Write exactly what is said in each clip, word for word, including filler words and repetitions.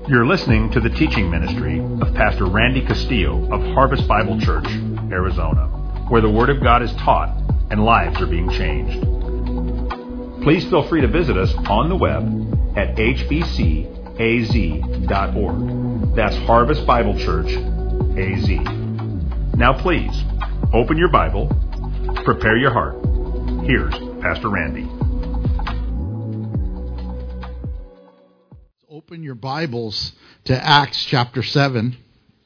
You're listening to the teaching ministry of Pastor Randy Castillo of Harvest Bible Church, Arizona, where the Word of God is taught and lives are being changed. Please feel free to visit us on the web at h b c a z dot org. That's Harvest Bible Church, A Z. Now please, open your Bible, prepare your heart. Here's Pastor Randy. Open your Bibles to Acts chapter seven.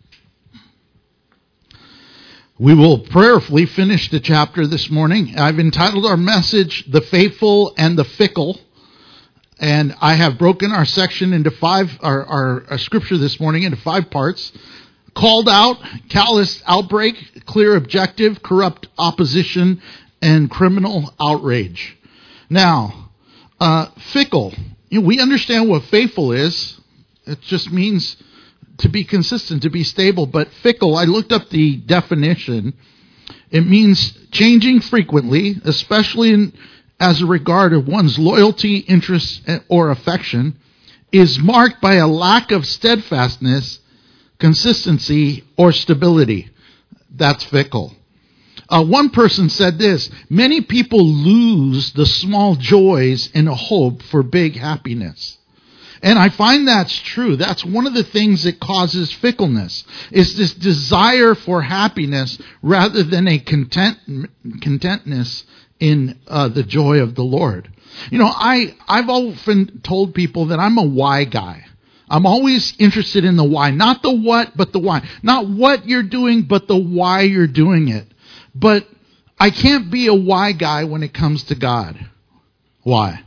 We will prayerfully finish the chapter this morning. I've entitled our message, The Faithful and the Fickle. And I have broken our section into five, our, our, our scripture this morning into five parts. Called out, callous outbreak, clear objective, corrupt opposition, and criminal outrage. Now, uh, fickle. You know, we understand what faithful is. It just means to be consistent, to be stable. But fickle, I looked up the definition. It means changing frequently, especially in, as a regard of one's loyalty, interest, or affection, is marked by a lack of steadfastness, consistency, or stability. That's fickle. Uh, one person said this: many people lose the small joys in a hope for big happiness. And I find that's true. That's one of the things that causes fickleness, is this desire for happiness rather than a content, contentness in uh, the joy of the Lord. You know, I, I've often told people that I'm a why guy. I'm always interested in the why. Not the what, but the why. Not what you're doing, but the why you're doing it. But I can't be a why guy when it comes to God. Why?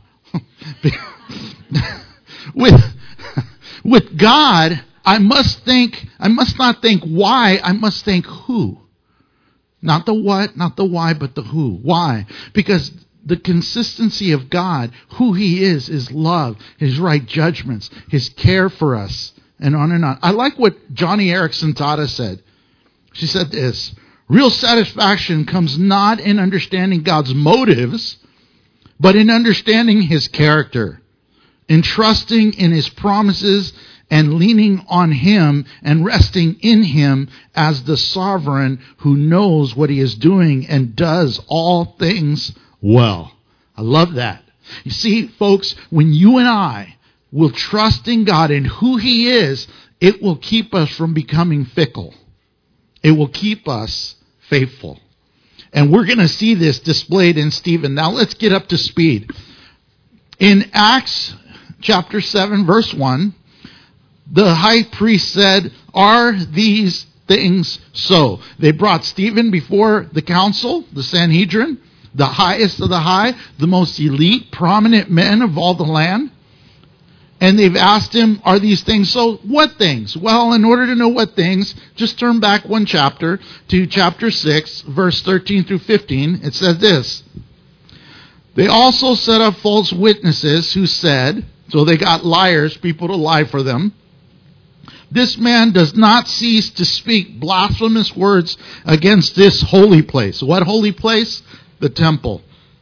with, with God, I must think, I must not think why, I must think who. Not the what, not the why, but the who. Why? Because the consistency of God, who He is, is love, His right judgments, His care for us, and on and on. I like what Johnny Erickson Tada said. She said this: real satisfaction comes not in understanding God's motives, but in understanding His character, in trusting in His promises and leaning on Him and resting in Him as the sovereign who knows what He is doing and does all things well. I love that. You see, folks, when you and I will trust in God and who He is, it will keep us from becoming fickle. It will keep us faithful. And we're going to see this displayed in Stephen. Now let's get up to speed. In Acts chapter seven, verse one, the high priest said, "Are these things so?" They brought Stephen before the council, the Sanhedrin, the highest of the high, the most elite, prominent men of all the land. And they've asked him, are these things so? What things? Well, in order to know what things, just turn back one chapter to chapter six, verse thirteen through fifteen. It says this: they also set up false witnesses who said, so they got liars, people to lie for them, "This man does not cease to speak blasphemous words against this holy place." What holy place? The temple.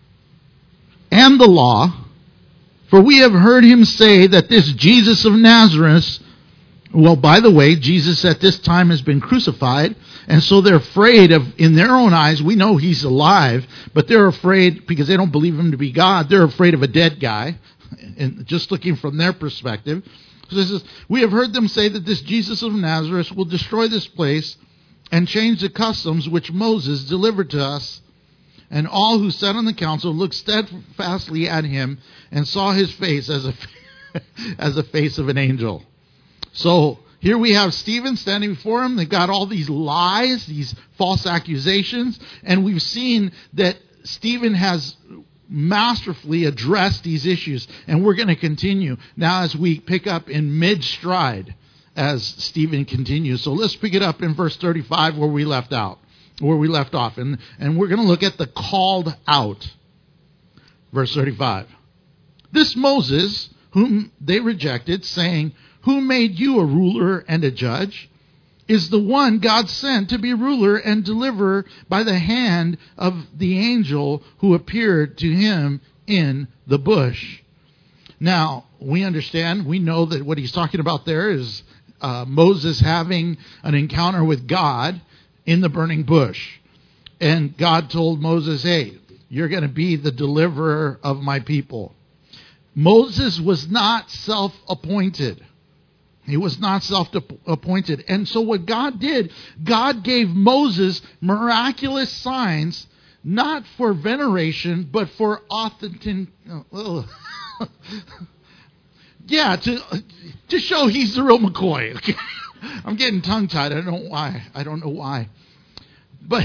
"And the law. For we have heard him say that this Jesus of Nazareth," well, by the way, Jesus at this time has been crucified, and so they're afraid of, in their own eyes, we know He's alive, but they're afraid, because they don't believe Him to be God, they're afraid of a dead guy, and just looking from their perspective. So it says, "We have heard them say that this Jesus of Nazareth will destroy this place and change the customs which Moses delivered to us." And all who sat on the council looked steadfastly at him and saw his face as a as the face of an angel. So here we have Stephen standing before him. They've got all these lies, these false accusations, and we've seen that Stephen has masterfully addressed these issues. And we're going to continue now as we pick up in mid-stride as Stephen continues. So let's pick it up in verse thirty-five where we left out. Where we left off. And, and we're going to look at the called out. Verse thirty-five. "This Moses, whom they rejected, saying, 'Who made you a ruler and a judge?' is the one God sent to be ruler and deliverer by the hand of the angel who appeared to him in the bush." Now, we understand, we know that what he's talking about there is uh, Moses having an encounter with God in the burning bush. And God told Moses, hey, you're going to be the deliverer of my people. Moses was not self-appointed. He was not self-appointed. And so what God did, God gave Moses miraculous signs, not for veneration, but for authentic... Oh, yeah, to to show he's the real McCoy. I'm getting tongue-tied. I don't know why. I don't know why. But...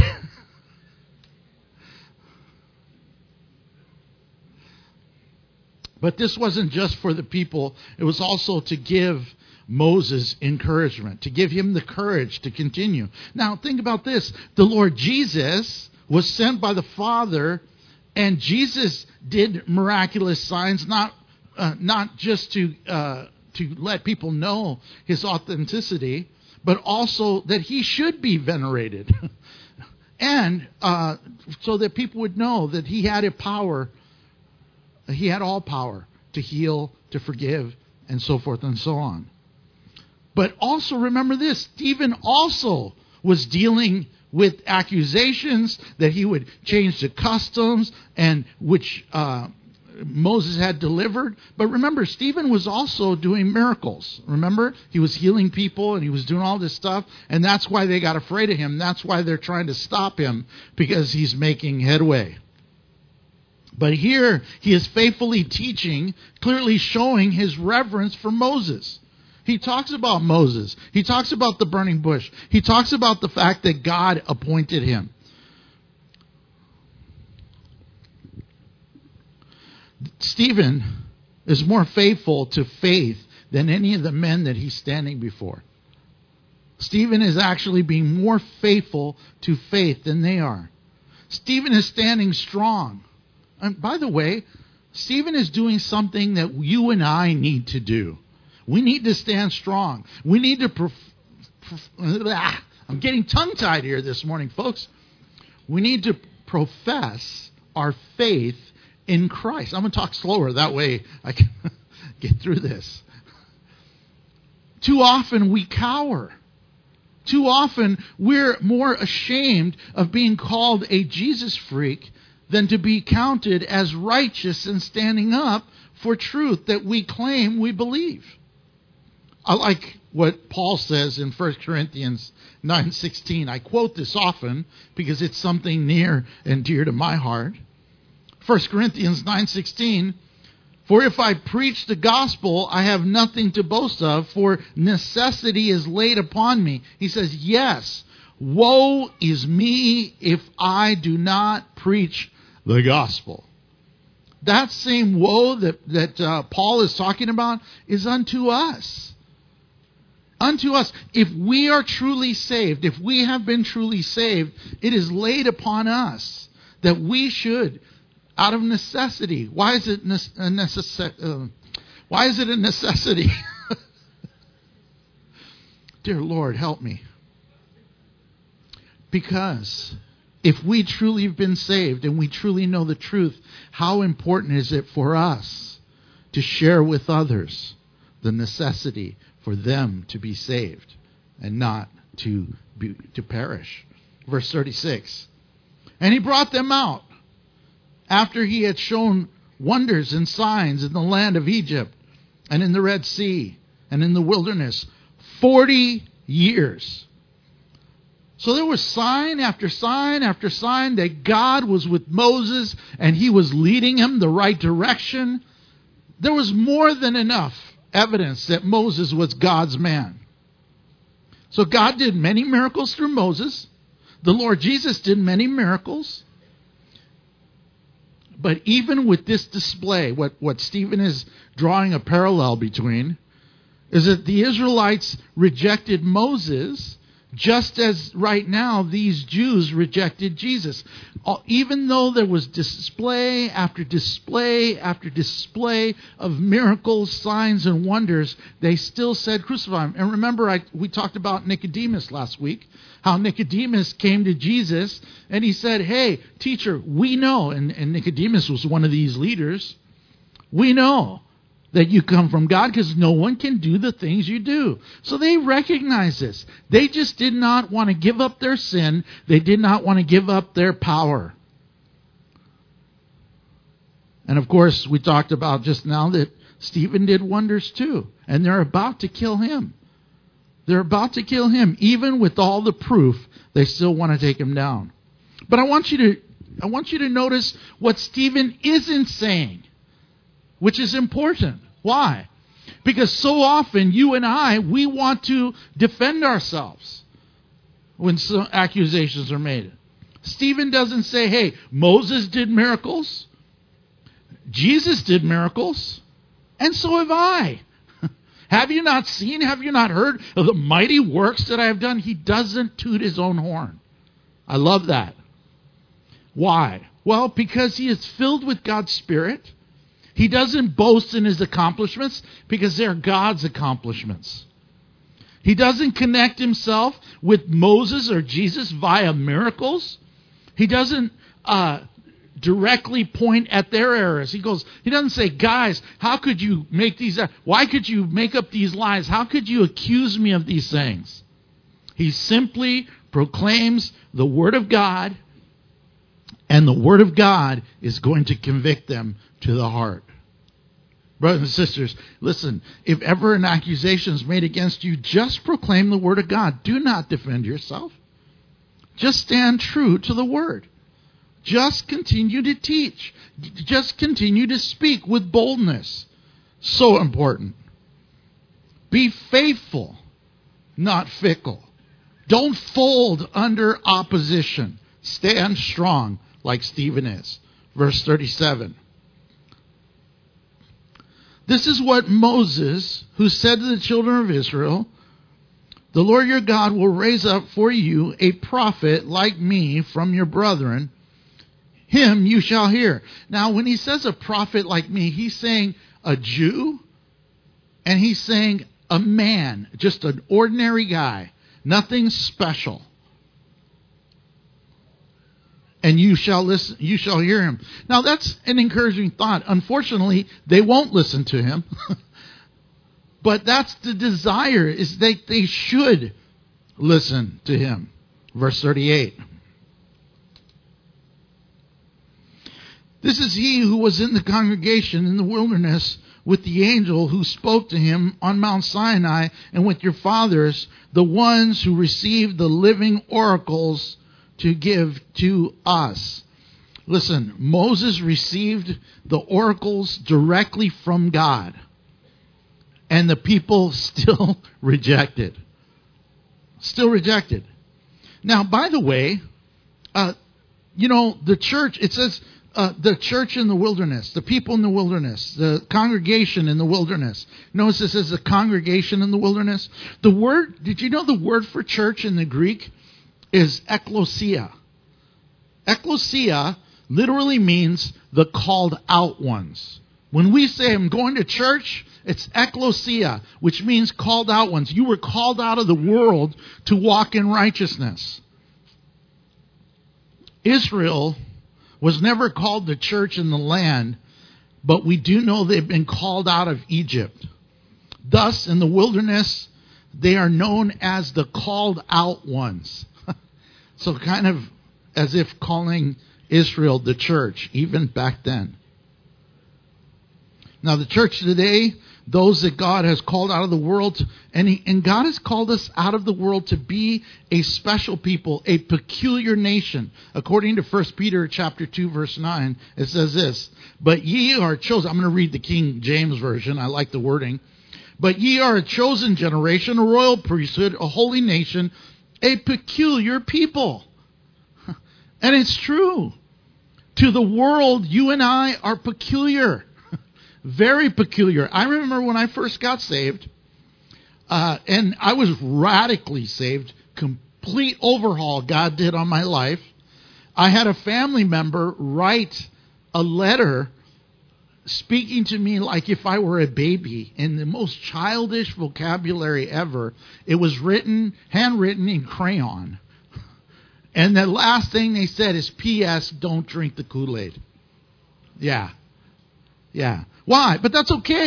But this wasn't just for the people. It was also to give Moses encouragement, to give him the courage to continue. Now, think about this. The Lord Jesus was sent by the Father, and Jesus did miraculous signs, not uh, not just to uh, to let people know his authenticity, but also that he should be venerated. and uh, so that people would know that he had a power. He had all power to heal, to forgive, and so forth and so on. But also remember this, Stephen also was dealing with accusations that he would change the customs and which uh, Moses had delivered. But remember, Stephen was also doing miracles. Remember, he was healing people and he was doing all this stuff. And that's why they got afraid of him. That's why they're trying to stop him, because he's making headway. But here he is faithfully teaching, clearly showing his reverence for Moses. He talks about Moses. He talks about the burning bush. He talks about the fact that God appointed him. Stephen is more faithful to faith than any of the men that he's standing before. Stephen is actually being more faithful to faith than they are. Stephen is standing strong. And by the way, Stephen is doing something that you and I need to do. We need to stand strong. We need to... Prof- prof- I'm getting tongue-tied here this morning, folks. We need to profess our faith in Christ. I'm going to talk slower. That way I can get through this. Too often we cower. Too often we're more ashamed of being called a Jesus freak than to be counted as righteous and standing up for truth that we claim we believe. I like what Paul says in First Corinthians nine sixteen. I quote this often because it's something near and dear to my heart. First Corinthians nine sixteen, for if I preach the gospel, I have nothing to boast of, for necessity is laid upon me. He says, yes, woe is me if I do not preach the gospel. That same woe that, that uh, Paul is talking about is unto us. Unto us. If we are truly saved, if we have been truly saved, it is laid upon us that we should, out of necessity. Why is it a necessity? Uh, why is it a necessity? Dear Lord, help me. Because if we truly have been saved and we truly know the truth, how important is it for us to share with others the necessity for them to be saved and not to be, to perish? Verse thirty-six. And he brought them out after he had shown wonders and signs in the land of Egypt and in the Red Sea and in the wilderness forty years. So there was sign after sign after sign that God was with Moses and he was leading him the right direction. There was more than enough evidence that Moses was God's man. So God did many miracles through Moses. The Lord Jesus did many miracles. But even with this display, what, what Stephen is drawing a parallel between is that the Israelites rejected Moses just as right now these Jews rejected Jesus. Even though there was display after display after display of miracles, signs, and wonders, they still said crucify him. And remember, I, we talked about Nicodemus last week, how Nicodemus came to Jesus and he said, hey, teacher, we know, and, and Nicodemus was one of these leaders, we know that you come from God because no one can do the things you do. So they recognize this. They just did not want to give up their sin. They did not want to give up their power. And of course, we talked about just now that Stephen did wonders too. And they're about to kill him. They're about to kill him. Even with all the proof, they still want to take him down. But I want you to, I want you to notice what Stephen isn't saying, which is important. Why? Because so often you and I, we want to defend ourselves when some accusations are made. Stephen doesn't say, hey, Moses did miracles, Jesus did miracles, and so have I. Have you not seen, have you not heard of the mighty works that I have done? He doesn't toot his own horn. I love that. Why? Well, because he is filled with God's Spirit. He doesn't boast in his accomplishments because they're God's accomplishments. He doesn't connect himself with Moses or Jesus via miracles. He doesn't uh, directly point at their errors. He goes, he doesn't say, guys, how could you make these, why could you make up these lies? How could you accuse me of these things? He simply proclaims the Word of God, and the Word of God is going to convict them to the heart. Brothers and sisters, listen, if ever an accusation is made against you, just proclaim the Word of God. Do not defend yourself. Just stand true to the Word. Just continue to teach. Just continue to speak with boldness. So important. Be faithful, not fickle. Don't fold under opposition. Stand strong like Stephen is. Verse thirty-seven. This is what Moses, who said to the children of Israel, the Lord your God will raise up for you a prophet like me from your brethren. Him you shall hear. Now, when he says a prophet like me, he's saying a Jew, and he's saying a man, just an ordinary guy, nothing special. And you shall listen, you shall hear him. Now, that's an encouraging thought. Unfortunately, they won't listen to him. But that's the desire, is that they should listen to him. Verse thirty-eight. This is he who was in the congregation in the wilderness with the angel who spoke to him on Mount Sinai, and with your fathers, the ones who received the living oracles to give to us. Listen, Moses received the oracles directly from God, and the people still rejected. Still rejected. Now, by the way, uh, you know, the church, it says uh, the church in the wilderness, the people in the wilderness, the congregation in the wilderness. Notice it says the congregation in the wilderness. The word, did you know the word for church in the Greek is ekklesia? Ekklesia literally means the called out ones. When we say I'm going to church, it's ekklesia, which means called out ones. You were called out of the world to walk in righteousness. Israel was never called the church in the land, but we do know they've been called out of Egypt. Thus, in the wilderness, they are known as the called out ones. So kind of as if calling Israel the church, even back then. Now the church today, those that God has called out of the world, and, he, and God has called us out of the world to be a special people, a peculiar nation. According to First Peter chapter two, verse nine, it says this, but ye are chosen. I'm going to read the King James Version. I like the wording. But ye are a chosen generation, a royal priesthood, a holy nation, a peculiar people. And it's true. To the world, you and I are peculiar. Very peculiar. I remember when I first got saved, uh, and I was radically saved, complete overhaul God did on my life. I had a family member write a letter speaking to me like if I were a baby in the most childish vocabulary ever. It was written, handwritten in crayon. And the last thing they said is, P S, don't drink the Kool-Aid. Yeah. Yeah. Why? But that's okay.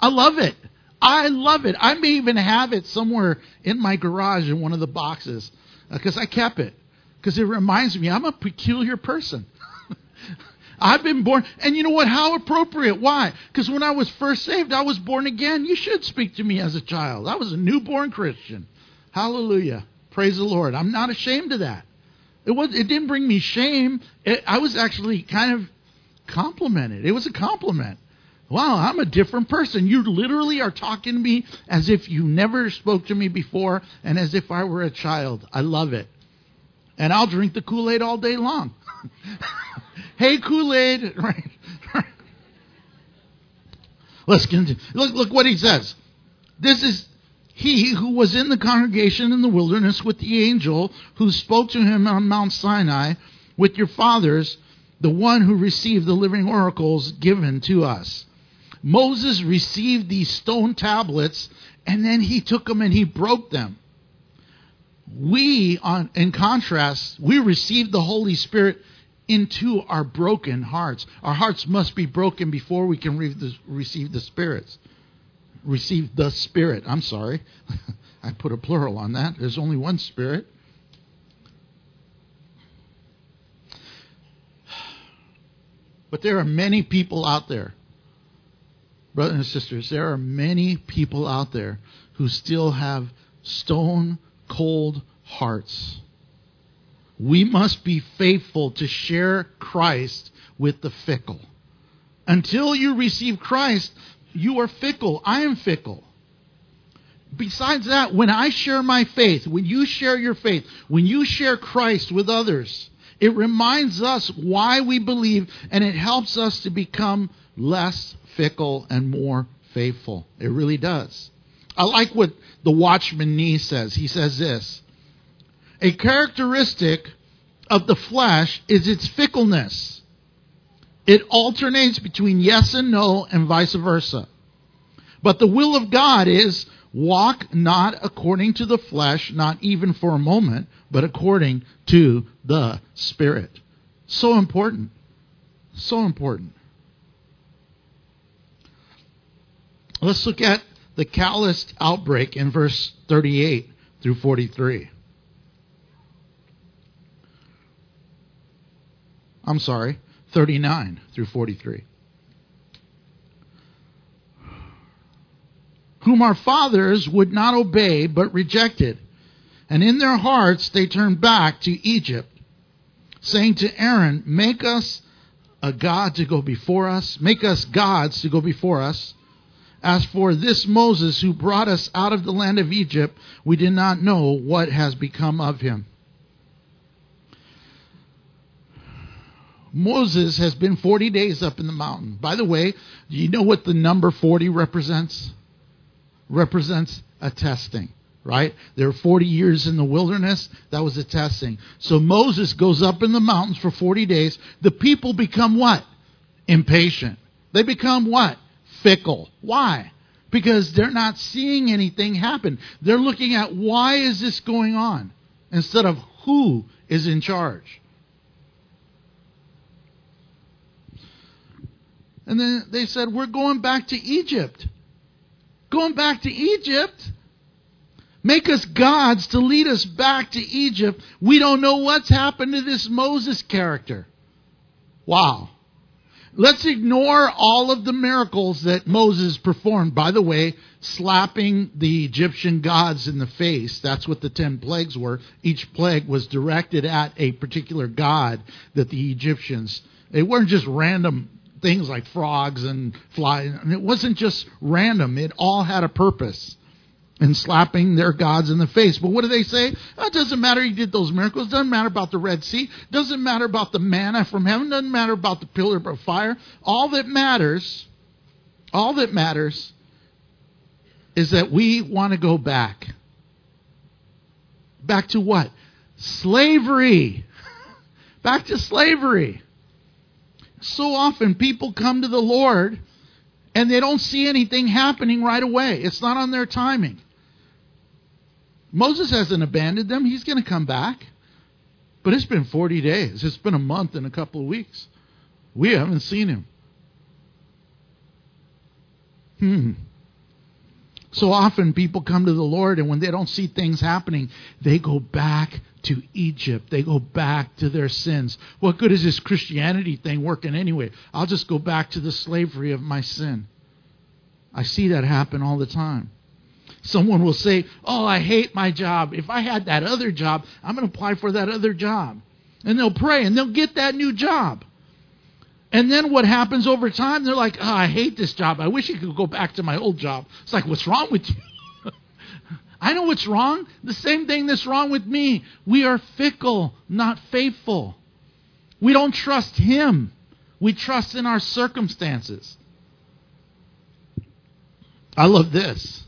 I love it. I love it. I may even have it somewhere in my garage in one of the boxes because I kept it. Because it reminds me I'm a peculiar person. I've been born. And you know what? How appropriate. Why? Because when I was first saved, I was born again. You should speak to me as a child. I was a newborn Christian. Hallelujah. Praise the Lord. I'm not ashamed of that. It was. It didn't bring me shame. It, I was actually kind of complimented. It was a compliment. Wow, I'm a different person. You literally are talking to me as if you never spoke to me before and as if I were a child. I love it. And I'll drink the Kool-Aid all day long. Hey, Kool-Aid. Right. Let's continue. Look, look what he says. This is he who was in the congregation in the wilderness with the angel who spoke to him on Mount Sinai with your fathers, the one who received the living oracles given to us. Moses received these stone tablets, and then he took them and he broke them. We, on, in contrast, we received the Holy Spirit into our broken hearts. Our hearts must be broken before we can re- the, receive the spirits. Receive the Spirit. I'm sorry. I put a plural on that. There's only one Spirit. But there are many people out there. Brothers and sisters, there are many people out there who still have stone cold hearts. We must be faithful to share Christ with the fickle. Until you receive Christ, you are fickle. I am fickle. Besides that, when I share my faith, when you share your faith, when you share Christ with others, it reminds us why we believe, and it helps us to become less fickle and more faithful. It really does. I like what the Watchman Nee says. He says this: a characteristic of the flesh is its fickleness. It alternates between yes and no and vice versa. But the will of God is, walk not according to the flesh, not even for a moment, but according to the Spirit. So important. So important. Let's look at the calloused outbreak in verse thirty-eight through forty-three. I'm sorry, thirty-nine through forty-three. Whom our fathers would not obey, but rejected. And in their hearts they turned back to Egypt, saying to Aaron, make us a God to go before us. Make us gods to go before us. As for this Moses who brought us out of the land of Egypt, we did not know what has become of him. Moses has been forty days up in the mountain. By the way, do you know what the number forty represents? Represents a testing, right? There were forty years in the wilderness. That was a testing. So Moses goes up in the mountains for forty days. The people become what? Impatient. They become what? Fickle. Why? Because they're not seeing anything happen. They're looking at why is this going on instead of who is in charge. And then they said, we're going back to Egypt. Going back to Egypt? Make us gods to lead us back to Egypt. We don't know what's happened to this Moses character. Wow. Let's ignore all of the miracles that Moses performed. By the way, slapping the Egyptian gods in the face. That's what the ten plagues were. Each plague was directed at a particular god that the Egyptians, they weren't just random things like frogs and flies. And it wasn't just random. It all had a purpose in slapping their gods in the face. But what do they say? Oh, it doesn't matter he did those miracles. It doesn't matter about the Red Sea. It doesn't matter about the manna from heaven. It doesn't matter about the pillar of fire. All that matters, all that matters is that we want to go back. Back to what? Slavery. Back to slavery. So often people come to the Lord and they don't see anything happening right away. It's not on their timing. Moses hasn't abandoned them. He's going to come back. But it's been forty days. It's been a month and a couple of weeks. We haven't seen him. Hmm. So often people come to the Lord, and when they don't see things happening, they go back to Egypt. They go back to their sins. What good is this Christianity thing working anyway? I'll just go back to the slavery of my sin. I see that happen all the time. Someone will say, oh, I hate my job. If I had that other job, I'm going to apply for that other job. And they'll pray, and they'll get that new job. And then what happens over time, they're like, oh, I hate this job. I wish I could go back to my old job. It's like, what's wrong with you? I know what's wrong. The same thing that's wrong with me. We are fickle, not faithful. We don't trust Him. We trust in our circumstances. I love this.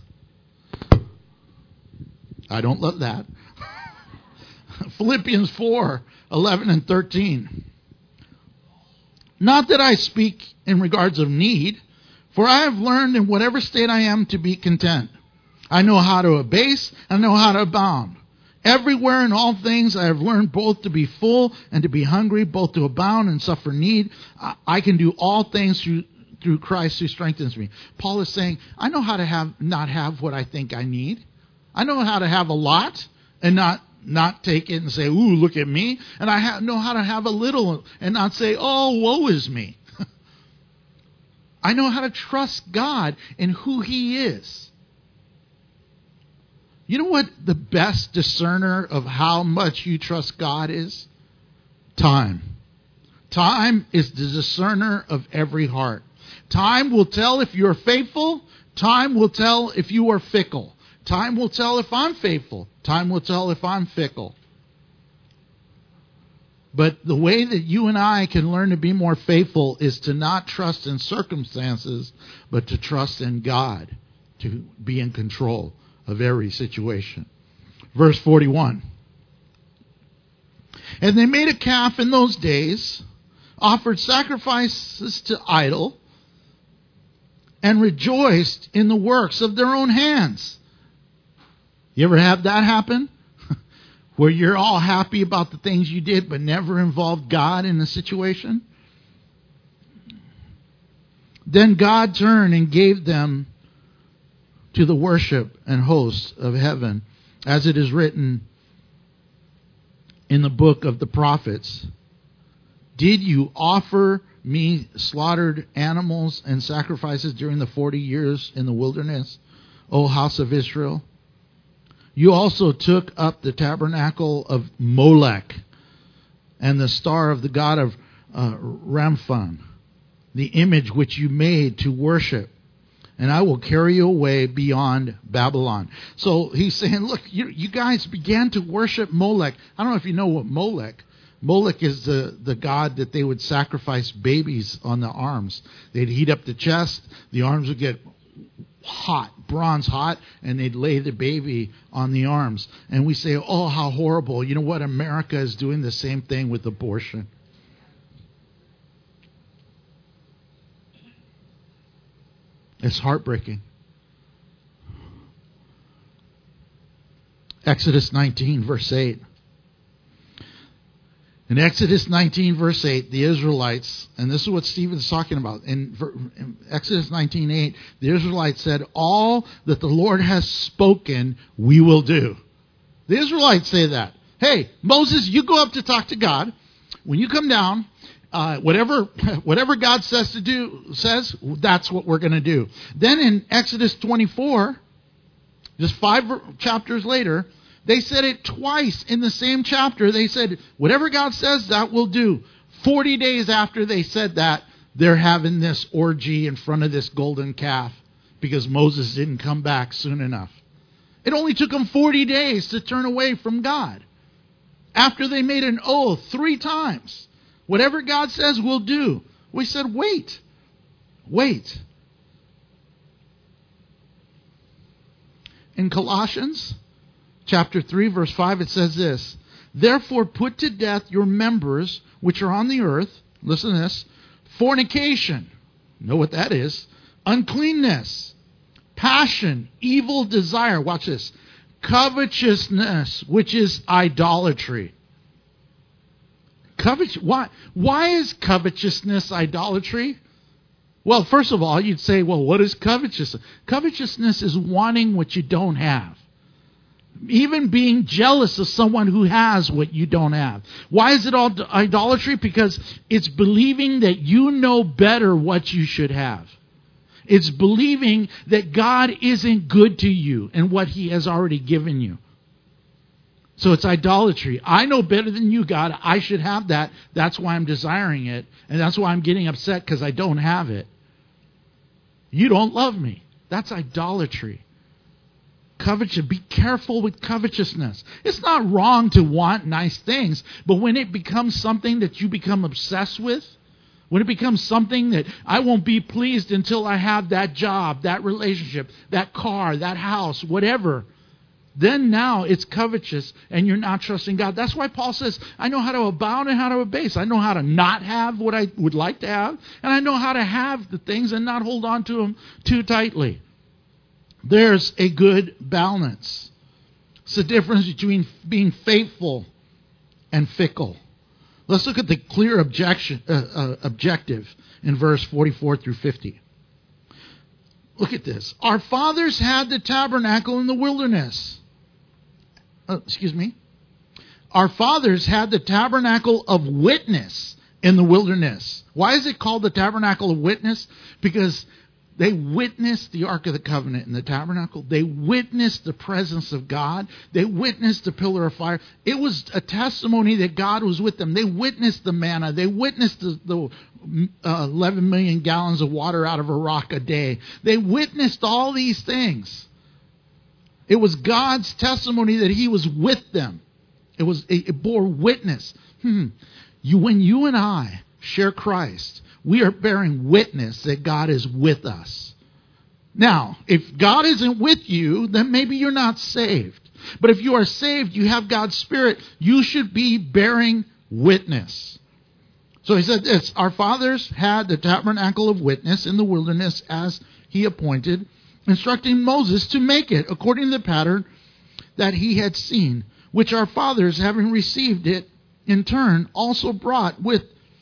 I don't love that. Philippians four, eleven and thirteen. Not that I speak in regards of need, for I have learned in whatever state I am to be content. I know how to abase, and I know how to abound. Everywhere in all things I have learned both to be full and to be hungry, both to abound and suffer need. I can do all things through, through Christ who strengthens me. Paul is saying, I know how to have not have what I think I need. I know how to have a lot and not Not take it and say, ooh, look at me. And I ha- know how to have a little and not say, oh, woe is me. I know how to trust God in who He is. You know what the best discerner of how much you trust God is? Time. Time is the discerner of every heart. Time will tell if you're faithful. Time will tell if you are fickle. Time will tell if I'm faithful. Time will tell if I'm fickle. But the way that you and I can learn to be more faithful is to not trust in circumstances, but to trust in God, to be in control of every situation. Verse forty-one. And they made a calf in those days, offered sacrifices to idol, and rejoiced in the works of their own hands. You ever have that happen? Where you're all happy about the things you did, but never involved God in the situation? Then God turned and gave them to the worship and hosts of heaven, as it is written in the book of the prophets. Did you offer me slaughtered animals and sacrifices during the forty years in the wilderness, O house of Israel? You also took up the tabernacle of Molech and the star of the god of uh, Ramphan, the image which you made to worship, and I will carry you away beyond Babylon. So he's saying, look, you, you guys began to worship Molech. I don't know if you know what Molech. Molech is the, the god that they would sacrifice babies on the arms. They'd heat up the chest. The arms would get hot, bronze hot, and they'd lay the baby on the arms. And we say, oh, how horrible. You know what? America is doing the same thing with abortion. It's heartbreaking. Exodus nineteen, verse eight. In Exodus nineteen, verse eight, the Israelites, and this is what Stephen's talking about. In, in Exodus nineteen, eight, the Israelites said, all that the Lord has spoken, we will do. The Israelites say that. Hey, Moses, you go up to talk to God. When you come down, uh, whatever whatever God says to do, says, that's what we're going to do. Then in Exodus twenty-four, just five chapters later, they said it twice in the same chapter. They said, whatever God says, that we'll do. Forty days after they said that, they're having this orgy in front of this golden calf because Moses didn't come back soon enough. It only took them forty days to turn away from God. After they made an oath three times. Whatever God says, we'll do. We said, wait. Wait. In Colossians chapter three, verse five, it says this. Therefore put to death your members which are on the earth. Listen to this. Fornication. Know what that is. Uncleanness. Passion. Evil desire. Watch this. Covetousness, which is idolatry. Covet- why, why is covetousness idolatry? Well, first of all, you'd say, well, what is covetousness? Covetousness is wanting what you don't have. Even being jealous of someone who has what you don't have. Why is it all idolatry? Because it's believing that you know better what you should have. It's believing that God isn't good to you and what He has already given you. So it's idolatry. I know better than you, God. I should have that. That's why I'm desiring it. And that's why I'm getting upset because I don't have it. You don't love me. That's idolatry. Covetous. Be careful with covetousness. It's not wrong to want nice things, but when it becomes something that you become obsessed with, when it becomes something that I won't be pleased until I have that job, that relationship, that car, that house, whatever, then now it's covetous and you're not trusting God. That's why Paul says, I know how to abound and how to abase. I know how to not have what I would like to have, and I know how to have the things and not hold on to them too tightly. There's a good balance. It's the difference between being faithful and fickle. Let's look at the clear objection, uh, uh, objective in verse forty-four through fifty. Look at this. Our fathers had the tabernacle in the wilderness. Uh, excuse me. Our fathers had the tabernacle of witness in the wilderness. Why is it called the tabernacle of witness? Because they witnessed the Ark of the Covenant in the tabernacle. They witnessed the presence of God. They witnessed the pillar of fire. It was a testimony that God was with them. They witnessed the manna. They witnessed the, the uh, eleven million gallons of water out of a rock a day. They witnessed all these things. It was God's testimony that He was with them. It was it, it bore witness. Hmm. You, when you and I share Christ, we are bearing witness that God is with us. Now, if God isn't with you, then maybe you're not saved. But if you are saved, you have God's Spirit, you should be bearing witness. So he said this, our fathers had the tabernacle of witness in the wilderness as He appointed, instructing Moses to make it according to the pattern that he had seen, which our fathers, having received it in turn, also brought with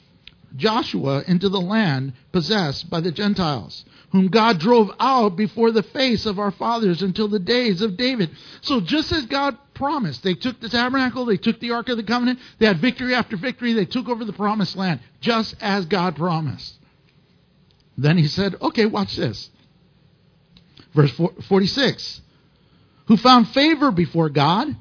Joshua into the land possessed by the Gentiles, whom God drove out before the face of our fathers until the days of David. So just as God promised, they took the tabernacle, they took the Ark of the Covenant, they had victory after victory, they took over the promised land, just as God promised. Then he said, okay, watch this. Verse forty-six, who found favor before God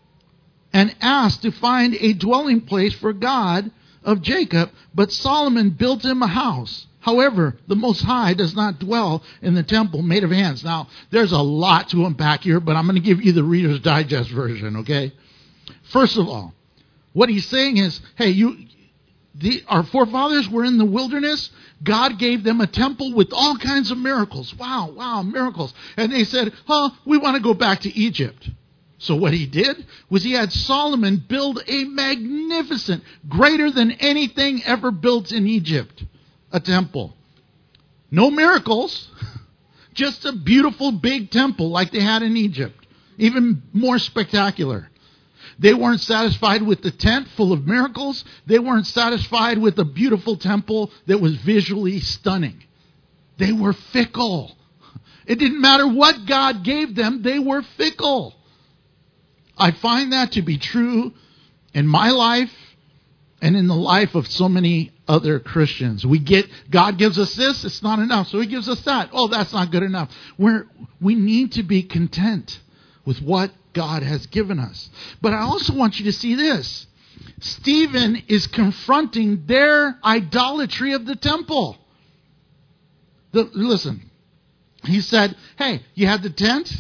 and asked to find a dwelling place for God of Jacob, but Solomon built him a house. However, the Most High does not dwell in the temple made of hands. Now, there's a lot to unpack here, but I'm going to give you the Reader's Digest version, okay? First of all, what he's saying is, hey, you, the, our forefathers were in the wilderness. God gave them a temple with all kinds of miracles. Wow, wow, miracles. And they said, huh, we want to go back to Egypt. So what he did was he had Solomon build a magnificent, greater than anything ever built in Egypt, a temple. No miracles, just a beautiful big temple like they had in Egypt, even more spectacular. They weren't satisfied with the tent full of miracles. They weren't satisfied with a beautiful temple that was visually stunning. They were fickle. It didn't matter what God gave them, they were fickle. I find that to be true in my life and in the life of so many other Christians. We get, God gives us this, it's not enough. So He gives us that. Oh, that's not good enough. We're, we need to be content with what God has given us. But I also want you to see this. Stephen is confronting their idolatry of the temple. The, listen, he said, hey, you have the tent,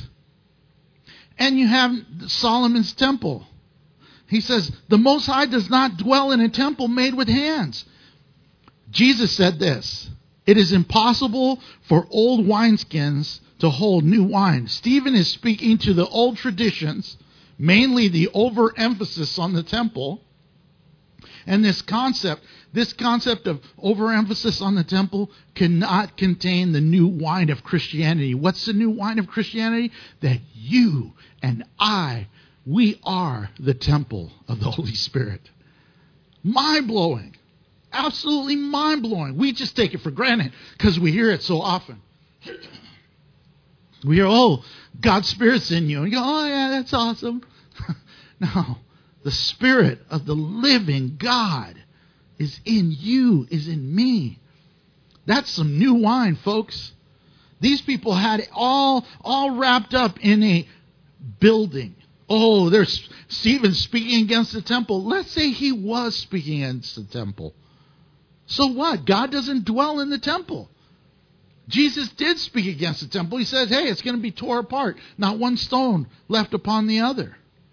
and you have Solomon's temple. He says, the Most High does not dwell in a temple made with hands. Jesus said this, it is impossible for old wineskins to hold new wine. Stephen is speaking to the old traditions, mainly the overemphasis on the temple. And this concept, this concept of overemphasis on the temple cannot contain the new wine of Christianity. What's the new wine of Christianity? That you and I, we are the temple of the Holy Spirit. Mind-blowing. Absolutely mind-blowing. We just take it for granted because we hear it so often. We hear, oh, God's Spirit's in you. And you go, oh, yeah, that's awesome. No, the Spirit of the living God is in you, is in me. That's some new wine, folks. These people had it all, all wrapped up in a building. Oh, there's Stephen speaking against the temple. Let's say he was speaking against the temple. So what? God doesn't dwell in the temple. Jesus did speak against the temple. He said, hey, it's going to be torn apart. Not one stone left upon the other.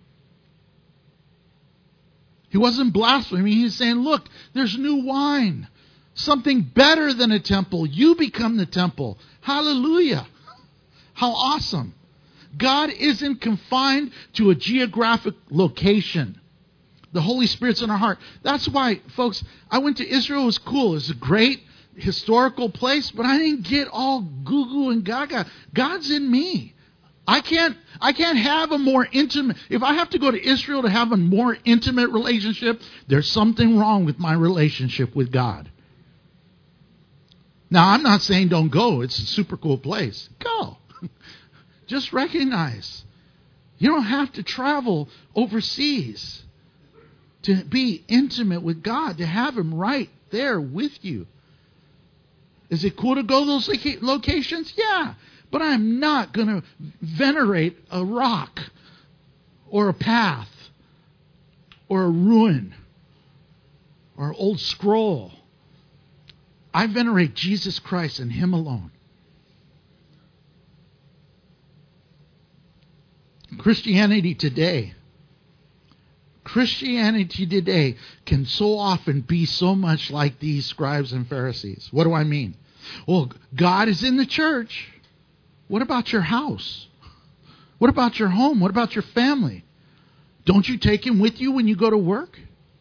He wasn't blaspheming. He's saying, look, there's new wine. Something better than a temple. You become the temple. Hallelujah. How awesome. God isn't confined to a geographic location. The Holy Spirit's in our heart. That's why, folks, I went to Israel. It was cool. It was a great historical place, but I didn't get all goo-goo and gaga. God's in me. I can't, I can't have a more intimate, if I have to go to Israel to have a more intimate relationship, there's something wrong with my relationship with God. Now, I'm not saying don't go. It's a super cool place. Go. Just recognize you don't have to travel overseas to be intimate with God, to have Him right there with you. Is it cool to go to those locations? Yeah. But I'm not going to venerate a rock or a path or a ruin or an old scroll. I venerate Jesus Christ and Him alone. Christianity today, Christianity today can so often be so much like these scribes and Pharisees. What do I mean? Well, God is in the church. What about your house? What about your home? What about your family? Don't you take Him with you when you go to work?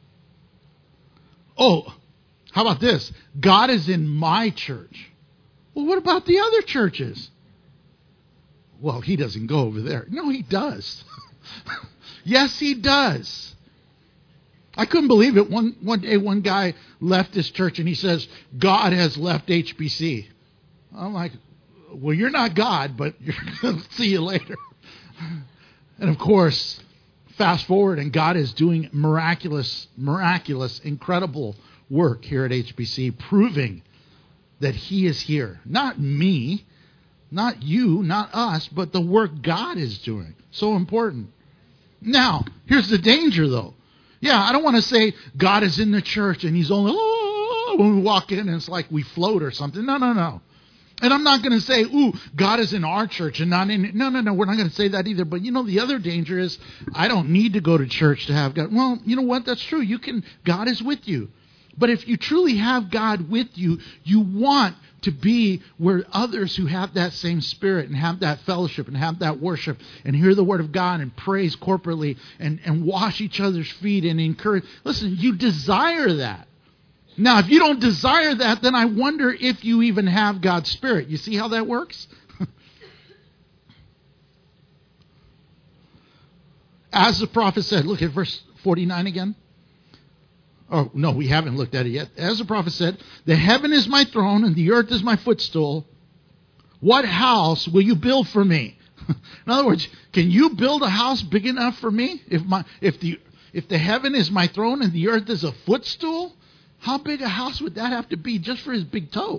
Oh, how about this? God is in my church. Well, what about the other churches? Well, He doesn't go over there. No, He does. Yes, He does. I couldn't believe it. One one day, one guy left this church and he says, God has left H B C. I'm like, well, you're not God, but you're going to see you later. And of course, fast forward, and God is doing miraculous, miraculous, incredible work here at H B C, proving that He is here. Not me, not you, not us, but the work God is doing. So important. Now, here's the danger, though. Yeah, I don't want to say God is in the church and He's only, oh, when we walk in and it's like we float or something. No, no, no. And I'm not going to say, ooh, God is in our church and not in, no, no, no, we're not going to say that either. But you know, the other danger is I don't need to go to church to have God. Well, you know what? That's true. You can, God is with you. But if you truly have God with you, you want to be where others who have that same spirit and have that fellowship and have that worship and hear the Word of God and praise corporately and, and wash each other's feet and encourage. Listen, you desire that. Now, if you don't desire that, then I wonder if you even have God's Spirit. You see how that works? As the prophet said, look at verse forty-nine again. Oh, no, we haven't looked at it yet. As the prophet said, the heaven is my throne and the earth is my footstool. What house will you build for me? In other words, can you build a house big enough for me? If my if the if the heaven is my throne and the earth is a footstool, how big a house would that have to be just for his big toe?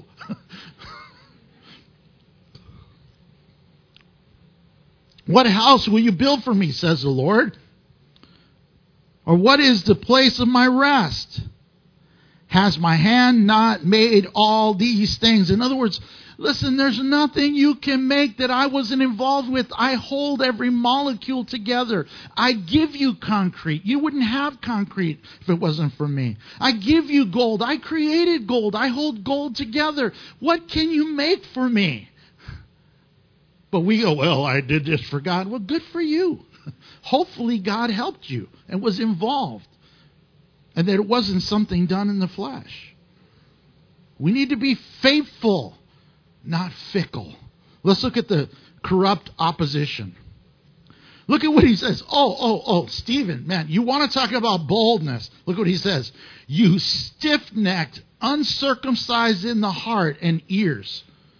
What house will you build for me, says the Lord? Or what is the place of my rest? Has my hand not made all these things? In other words, listen, there's nothing you can make that I wasn't involved with. I hold every molecule together. I give you concrete. You wouldn't have concrete if it wasn't for me. I give you gold. I created gold. I hold gold together. What can you make for me? But we go, well, I did this for God. Well, good for you. Hopefully God helped you and was involved. And that it wasn't something done in the flesh. We need to be faithful, not fickle. Let's look at the corrupt opposition. Look at what he says. Oh, oh, oh, Stephen, man, you want to talk about boldness. Look what he says. You stiff-necked, uncircumcised in the heart and ears.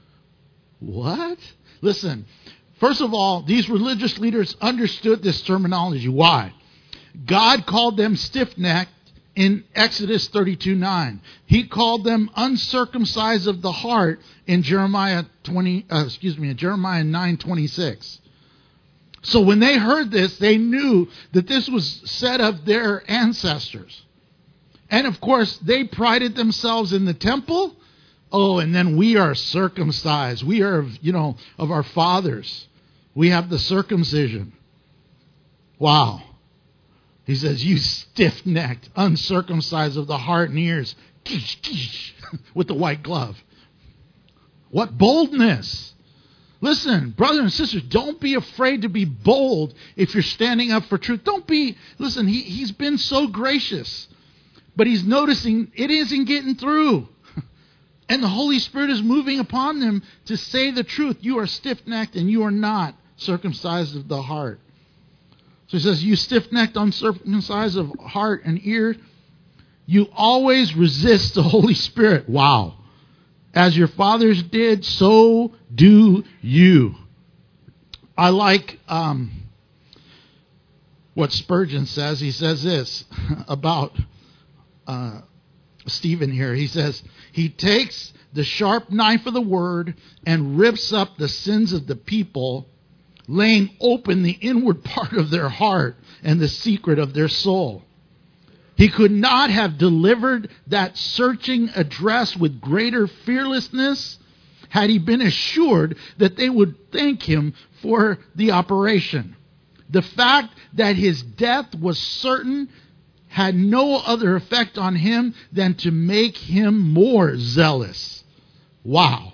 What? Listen, first of all, these religious leaders understood this terminology. Why? God called them stiff-necked in Exodus thirty-two nine. He called them uncircumcised of the heart in Jeremiah twenty. Uh, excuse me, in Jeremiah nine twenty-six. So when they heard this, they knew that this was said of their ancestors. And of course, they prided themselves in the temple. Oh, and then we are circumcised. We are, you know, of our fathers. We have the circumcision. Wow. He says, you stiff-necked, uncircumcised of the heart and ears, geesh, geesh, with the white glove. What boldness. Listen, brothers and sisters, don't be afraid to be bold if you're standing up for truth. Don't be, listen, he, he's been so gracious, but he's noticing it isn't getting through. And the Holy Spirit is moving upon them to say the truth. You are stiff-necked and you are not circumcised of the heart. So he says, you stiff-necked, uncircumcised of heart and ear, you always resist the Holy Spirit. Wow. As your fathers did, so do you. I like um, what Spurgeon says. He says this about uh, Stephen here. He says, he takes the sharp knife of the word and rips up the sins of the people, laying open the inward part of their heart and the secret of their soul. He could not have delivered that searching address with greater fearlessness had he been assured that they would thank him for the operation. The fact that his death was certain had no other effect on him than to make him more zealous. Wow.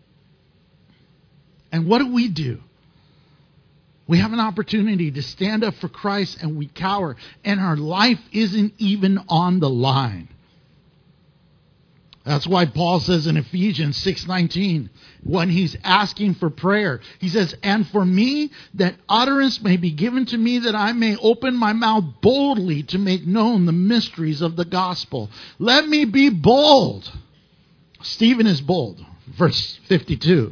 And what do we do? We have an opportunity to stand up for Christ and we cower, and our life isn't even on the line. That's why Paul says in Ephesians six nineteen, when he's asking for prayer, he says, and for me, that utterance may be given to me, that I may open my mouth boldly to make known the mysteries of the gospel. Let me be bold. Stephen is bold. Verse fifty-two.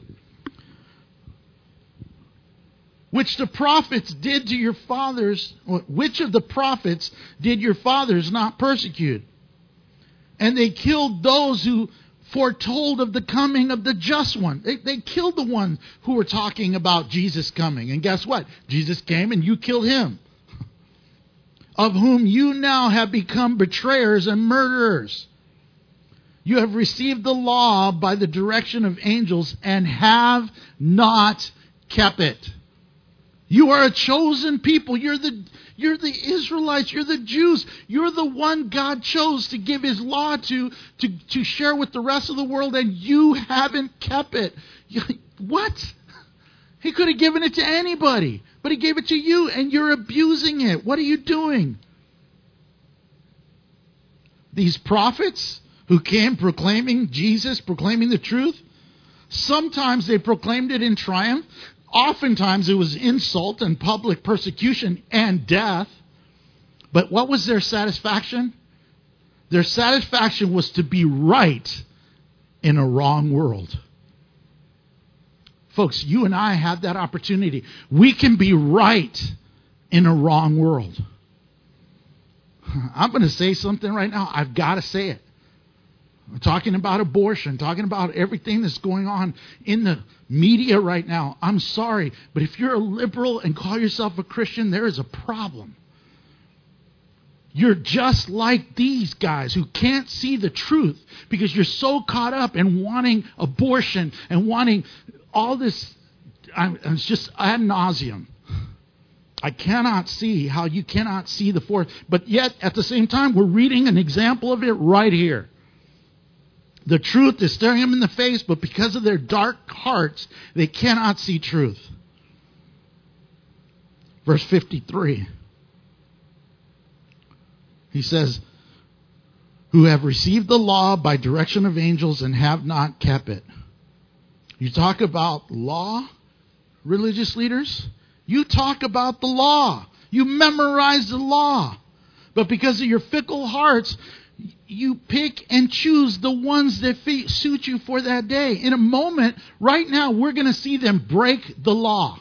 Which the prophets did to your fathers, which of the prophets did your fathers not persecute? And they killed those who foretold of the coming of the just one. They, they killed the ones who were talking about Jesus coming. And guess what? Jesus came and you killed him. Of whom you now have become betrayers and murderers. You have received the law by the direction of angels and have not kept it. You are a chosen people. You're the, you're the Israelites. You're the Jews. You're the one God chose to give his law to, to, to share with the rest of the world, and you haven't kept it. You, what? He could have given it to anybody, but he gave it to you, and you're abusing it. What are you doing? These prophets who came proclaiming Jesus, proclaiming the truth, sometimes they proclaimed it in triumph. Oftentimes it was insult and public persecution and death. But what was their satisfaction? Their satisfaction was to be right in a wrong world. Folks, you and I have that opportunity. We can be right in a wrong world. I'm going to say something right now. I've got to say it. I'm talking about abortion, talking about everything that's going on in the media right now. I'm sorry, but if you're a liberal and call yourself a Christian, there is a problem. You're just like these guys who can't see the truth because you're so caught up in wanting abortion and wanting all this. It's just ad nauseum. I cannot see how you cannot see the forth. But yet, at the same time, we're reading an example of it right here. The truth is staring them in the face, but because of their dark hearts, they cannot see truth. Verse fifty-three. He says, who have received the law by direction of angels and have not kept it. You talk about law, religious leaders. You talk about the law. You memorize the law. But because of your fickle hearts, you pick and choose the ones that fit, suit you for that day. In a moment, right now, we're going to see them break the law.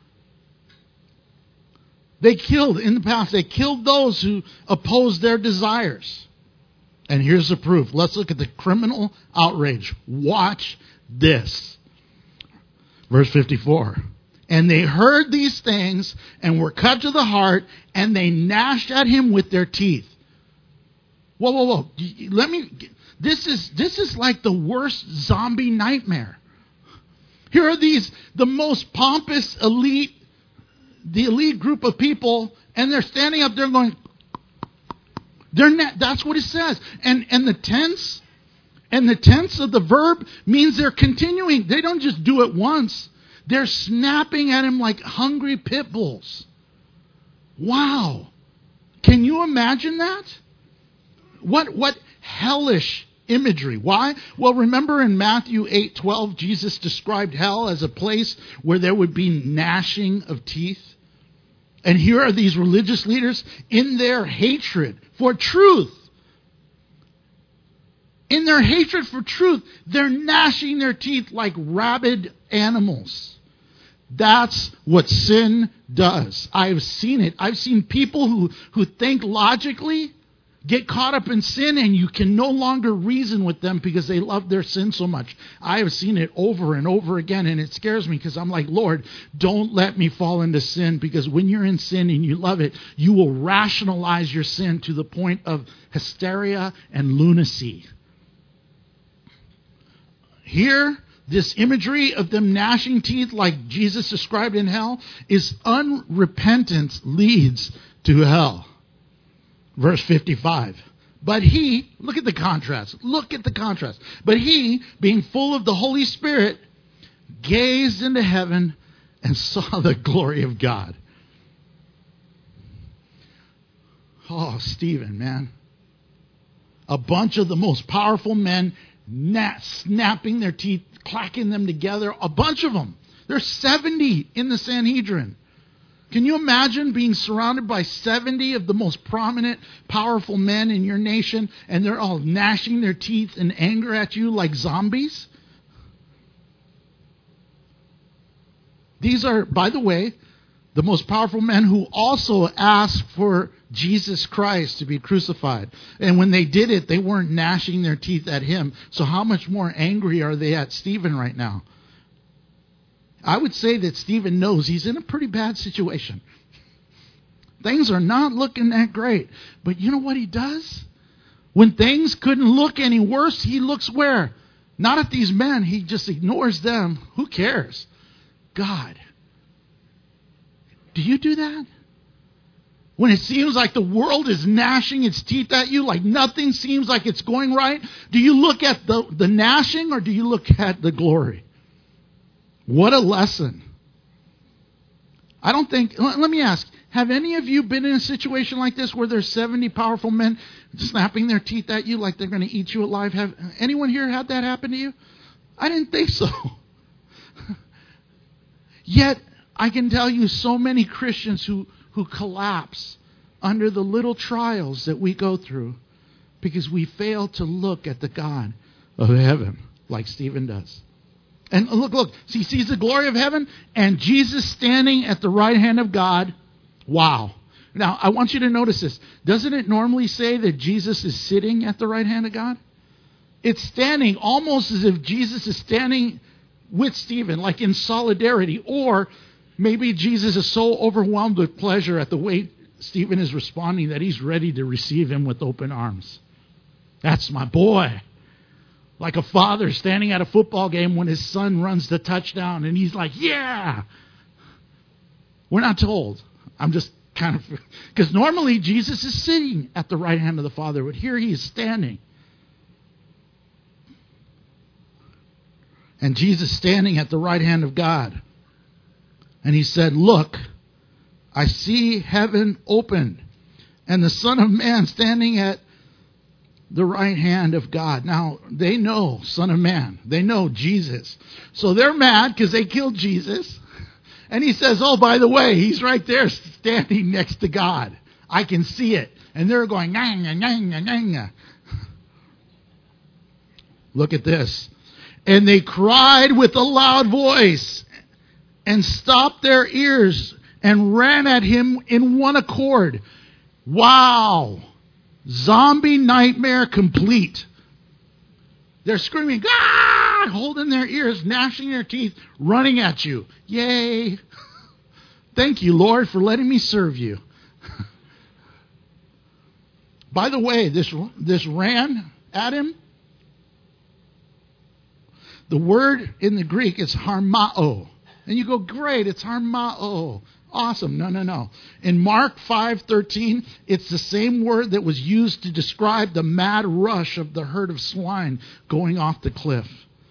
They killed, in the past, they killed those who opposed their desires. And here's the proof. Let's look at the criminal outrage. Watch this. Verse fifty-four. And they heard these things and were cut to the heart, and they gnashed at him with their teeth. Whoa, whoa, whoa. Let me, this is, this is like the worst zombie nightmare. Here are these, the most pompous elite, the elite group of people, and they're standing up there going, they're not, that's what it says. And, and the tense, and the tense of the verb means they're continuing. They don't just do it once. They're snapping at him like hungry pit bulls. Wow. Can you imagine that? What what hellish imagery. Why? Well, remember in Matthew eight twelve, Jesus described hell as a place where there would be gnashing of teeth. And here are these religious leaders in their hatred for truth. In their hatred for truth, they're gnashing their teeth like rabid animals. That's what sin does. I've seen it. I've seen people who, who think logically get caught up in sin, and you can no longer reason with them because they love their sin so much. I have seen it over and over again, and it scares me because I'm like, Lord, don't let me fall into sin, because when you're in sin and you love it, you will rationalize your sin to the point of hysteria and lunacy. Here, this imagery of them gnashing teeth like Jesus described in hell is unrepentance leads to hell. Verse fifty-five. But he, look at the contrast, look at the contrast. But he, being full of the Holy Spirit, gazed into heaven and saw the glory of God. Oh, Stephen, man. A bunch of the most powerful men gnat, snapping their teeth, clacking them together. A bunch of them. There's seventy in the Sanhedrin. Can you imagine being surrounded by seventy of the most prominent, powerful men in your nation, and they're all gnashing their teeth in anger at you like zombies? These are, by the way, the most powerful men who also asked for Jesus Christ to be crucified. And when they did it, they weren't gnashing their teeth at him. So how much more angry are they at Stephen right now? I would say that Stephen knows he's in a pretty bad situation. Things are not looking that great. But you know what he does? When things couldn't look any worse, he looks where? Not at these men. He just ignores them. Who cares? God. Do you do that? When it seems like the world is gnashing its teeth at you, like nothing seems like it's going right, do you look at the, the gnashing or do you look at the glory? What a lesson. I don't think, let, let me ask, have any of you been in a situation like this where there's seventy powerful men snapping their teeth at you like they're going to eat you alive? Have anyone here had that happen to you? I didn't think so. Yet, I can tell you so many Christians who, who collapse under the little trials that we go through because we fail to look at the God of heaven like Stephen does. And look, look, so he sees the glory of heaven and Jesus standing at the right hand of God. Wow. Now, I want you to notice this. Doesn't it normally say that Jesus is sitting at the right hand of God? It's standing almost as if Jesus is standing with Stephen, like in solidarity. Or maybe Jesus is so overwhelmed with pleasure at the way Stephen is responding that he's ready to receive him with open arms. That's my boy. Like a father standing at a football game when his son runs the touchdown and he's like, yeah. We're not told. I'm just kind of, because normally Jesus is sitting at the right hand of the Father, but here he is standing. And Jesus standing at the right hand of God. And he said, look, I see heaven opened and the Son of Man standing at the right hand of God. Now, they know Son of Man. They know Jesus. So they're mad because they killed Jesus. And he says, oh, by the way, he's right there standing next to God. I can see it. And they're going, nah, nah, nah, nah, nah. Look at this. And they cried with a loud voice and stopped their ears and ran at him in one accord. Wow. Zombie nightmare complete. They're screaming, ah, holding their ears, gnashing their teeth, running at you. Yay. Thank you, Lord, for letting me serve you. By the way, this, this ran at him. The word in the Greek is harmao. And you go, great, it's harmao. Awesome. No, no, no. In Mark five thirteen, it's the same word that was used to describe the mad rush of the herd of swine going off the cliff.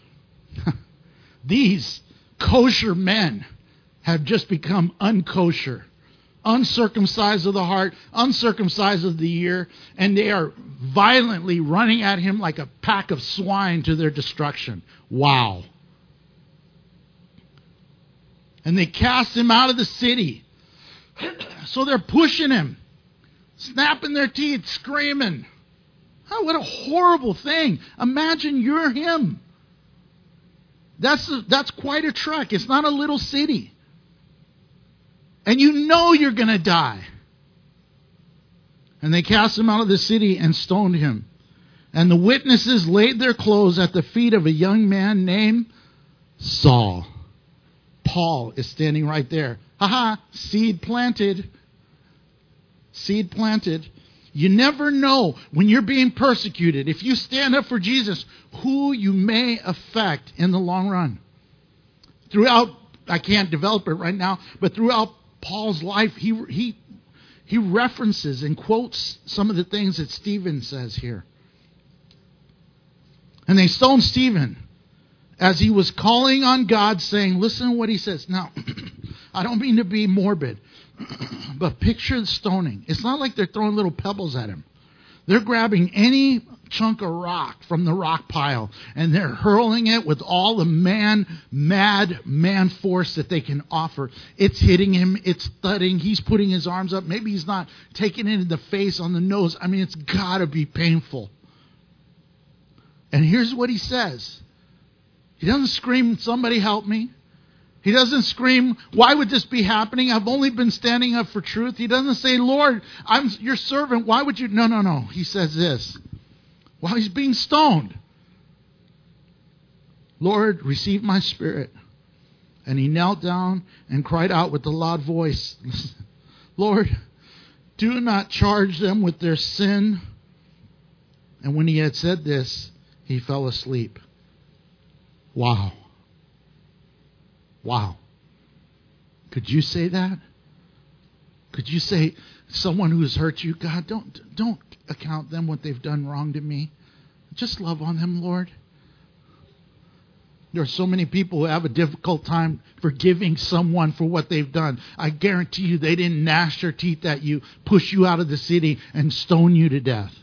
These kosher men have just become unkosher, uncircumcised of the heart, uncircumcised of the ear, and they are violently running at him like a pack of swine to their destruction. Wow. And they cast him out of the city. So they're pushing him, snapping their teeth, screaming. Oh, what a horrible thing. Imagine you're him. That's, a, that's quite a trek. It's not a little city. And you know you're going to die. And they cast him out of the city and stoned him. And the witnesses laid their clothes at the feet of a young man named Saul. Paul is standing right there. Ha-ha, seed planted. Seed planted. You never know when you're being persecuted, if you stand up for Jesus, who you may affect in the long run. Throughout, I can't develop it right now, but throughout Paul's life, he he he references and quotes some of the things that Stephen says here. And they stoned Stephen as he was calling on God, saying, listen to what he says. Now, I don't mean to be morbid, but picture the stoning. It's not like they're throwing little pebbles at him. They're grabbing any chunk of rock from the rock pile, and they're hurling it with all the man, mad man force that they can offer. It's hitting him. It's thudding. He's putting his arms up. Maybe he's not taking it in the face, on the nose. I mean, it's got to be painful. And here's what he says. He doesn't scream, somebody help me. He doesn't scream, why would this be happening? I've only been standing up for truth. He doesn't say, Lord, I'm your servant. Why would you? No, no, no. He says this. While he's being stoned. Lord, receive my spirit. And he knelt down and cried out with a loud voice, Lord, do not charge them with their sin. And when he had said this, he fell asleep. Wow. Wow. Could you say that? Could you say, someone who has hurt you, God, don't don't account them what they've done wrong to me. Just love on them, Lord. There are so many people who have a difficult time forgiving someone for what they've done. I guarantee you they didn't gnash their teeth at you, push you out of the city, and stone you to death.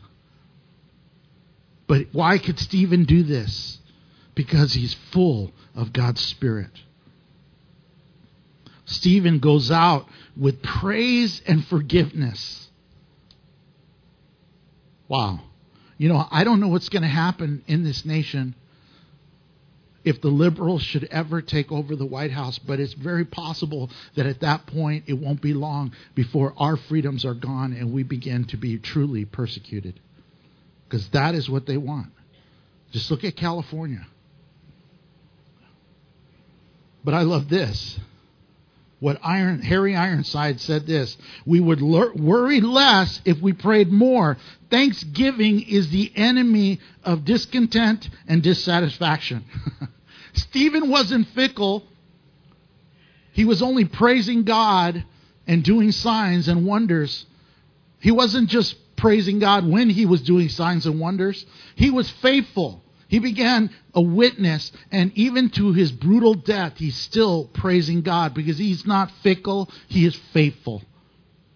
But why could Stephen do this? Because he's full of God's Spirit. Stephen goes out with praise and forgiveness. Wow. You know, I don't know what's going to happen in this nation if the liberals should ever take over the White House, but it's very possible that at that point it won't be long before our freedoms are gone and we begin to be truly persecuted. Because that is what they want. Just look at California. But I love this. What Iron, Harry Ironside said this. We would lur- worry less if we prayed more. Thanksgiving is the enemy of discontent and dissatisfaction. Stephen wasn't fickle. He was only praising God and doing signs and wonders. He wasn't just praising God when he was doing signs and wonders. He was faithful. He began a witness, and even to his brutal death, he's still praising God because he's not fickle, he is faithful.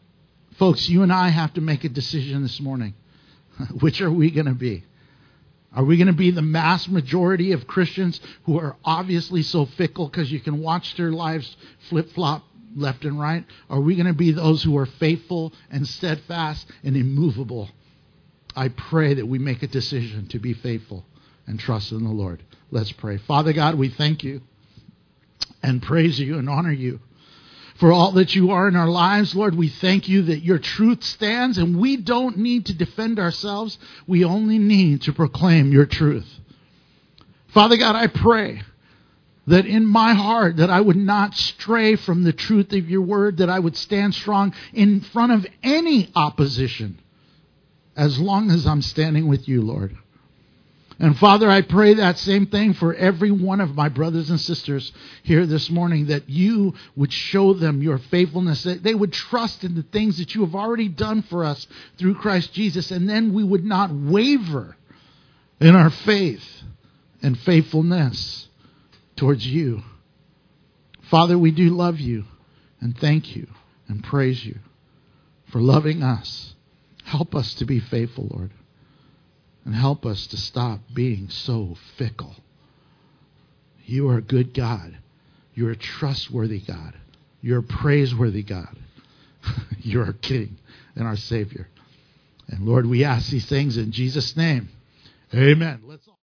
Folks, you and I have to make a decision this morning. Which are we going to be? Are we going to be the mass majority of Christians who are obviously so fickle because you can watch their lives flip-flop left and right? Are we going to be those who are faithful and steadfast and immovable? I pray that we make a decision to be faithful and trust in the Lord. Let's pray. Father God, we thank you and praise you and honor you for all that you are in our lives. Lord, we thank you that your truth stands and we don't need to defend ourselves. We only need to proclaim your truth. Father God, I pray that in my heart that I would not stray from the truth of your word, that I would stand strong in front of any opposition as long as I'm standing with you, Lord. And Father, I pray that same thing for every one of my brothers and sisters here this morning, that you would show them your faithfulness, that they would trust in the things that you have already done for us through Christ Jesus, and then we would not waver in our faith and faithfulness towards you. Father, we do love you and thank you and praise you for loving us. Help us to be faithful, Lord. And help us to stop being so fickle. You are a good God. You're a trustworthy God. You're a praiseworthy God. You're our King and our Savior. And Lord, we ask these things in Jesus' name. Amen. Let's all